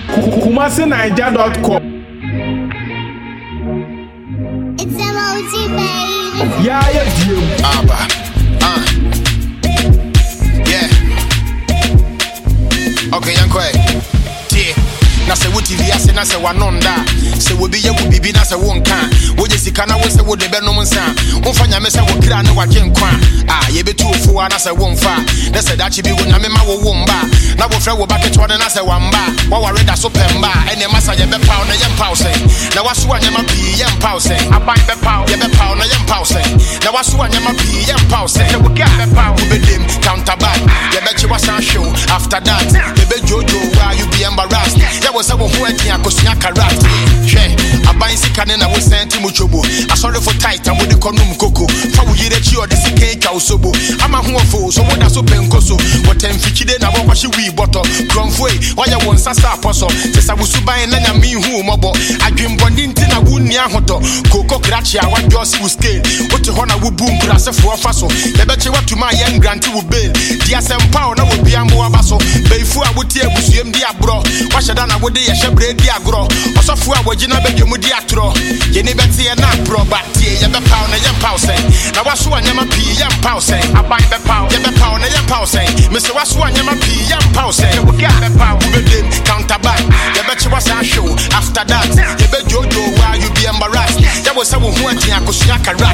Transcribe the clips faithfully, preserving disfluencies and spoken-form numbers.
kumasi naija dot com. It's emoji, baby. Yeah, yeah, dear. Abba. Uh. Yeah. Okay, Yanko. Dear. Na se wo T V ase na se wanonda se wo bi ye wo bibi na se wo nka wo je sika na wo se wo de be no nsa wo fa nyame se wo kra ne waje nkwa ah ye betu ofu na se wo mfa na se dachi bi wo nyame ma wo wo mba na wo frɛ wo ba ketwa na se wamba wa ware da so pemba ene masa ye be paw na ye mpaw se na waso anyama bi ye mpaw se aban be paw ye be paw na ye mpaw se na waso anyama bi ye mpaw se se wo ga be paw wo be dem counter back ye be chi wasan show after that ye be jojo why you be embarrassed ye was a woman akosua karat hwe aban sika ne na wo senti muchobo asori for tight and with the konum koko fa wo yire chi odi sika ka usobo ama ho ofo so woda so penkoso wotem fikide na wo kwashi wi boto kromfo e oya won sasa aposo te sa wusuban na nya mi hu mobo adwemboni nti na wunni ahoto koko krachia wa josi wu scale wote ho na wo boom brasefo fa so ye be che watuma ye grant wo bail dia sempa na wo bia mo abaso beifu a wote abusuem di abro wa sheda na wo de ye shebre di agro osofu a wogina bedwemu di atro ye ni beti ye na pro ba tie ye be paw na ye paw say na waso anyama pii ye paw say aban be paw ye be paw na ye paw say me se waso anyama pii ye paw say we ga be paw we be dem counter back ye be chi wasa show after that ye be jojo why you be embarrassed ye wo se wo hu antia akosua karat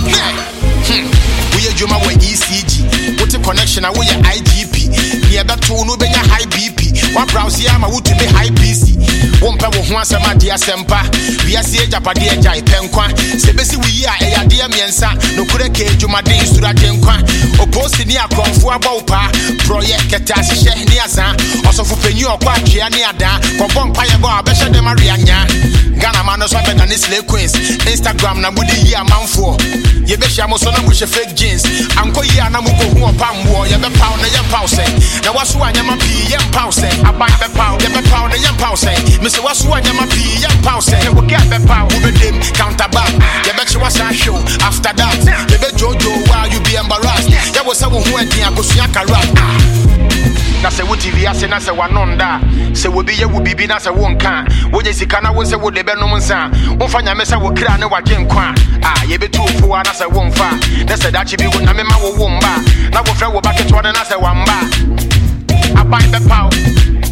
hmm we ye juma we E C G what the connection a we ye I G P ye be to no benya high B P wa browse ya ma wutu be high P C wompa wo ho asema de asempa wiase ejapade ejai penkwa se besi wi a eyade amiensa no kure ke dwumade nsura genkwa oposi ni akromfo abawpa project ketashe ni asa osofu penyi okwa atwea ni ada kobon paye bo abehye de marianya Ghana man no so be na slay queens Instagram na budi yi amanfo ye be hia mo so na mo hye fake jeans anko yi ana mo ko hu opambo ye be paw na ye paw say na waso anyama pii ye paw say aban be paw ye be paw na ye paw say me se waso anyama pii ye paw say we get be paw we be dem counter back ye be chi wasan show after that ye be jojo why you be embarrassed ye wo se wo hu adin akosua karat na se wo T V ase na se wanonda se wo bi ye wo bibi na se wo nka wo je sika na wo se wo de be no nsa wo fa nyame se wo kra ne waje nkwa ah ye be tu ofu na se wo mfa na se dachi bi wo nyame ma wo wo mba na wo frɛ wo ba ketwa na se wamba aban be paw